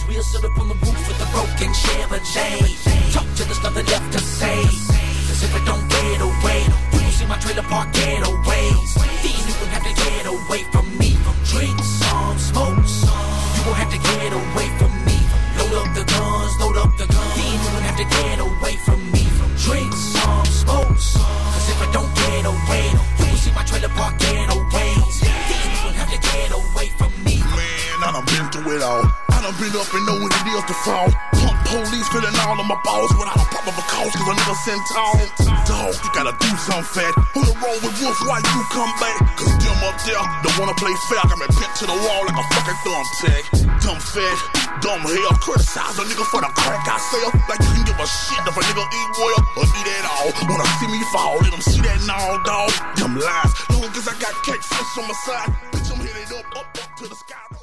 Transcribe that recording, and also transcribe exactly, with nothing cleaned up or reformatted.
We'll sit up on the roof with a broken Chevrolet. Talk till there's nothing left to say. Cause if it don't get away, you gon' see my trailer park getaways. Then you gon' have to get away from me. Drink some, smoke some. You gon' have to get away from me. Load up the guns, load up the guns. Then you gon' have to get away from me. Drink some, smoke some. Cause if I don't get away, you gon' see my trailer park getaways. Then you gon' have to get away from me. Man, I done been through it all. I done been up and know what it is to fall. Pump police feeling all of my balls without a proper cause, cause I never sent tall. Dog, you gotta do something fat. On the road with Wolf, why you come back? Cause them up there don't wanna play fair. Got me pinned to the wall like a fucking thumbtack. Dumb fat, dumb hell. Criticize a nigga for the crack I sell. Like you can give a shit if a nigga eat well or eat at all. Wanna see me fall, let them see that now, dog. Them lies, long as I got catfish on my side. Bitch, I'm headed up, up, up to the sky.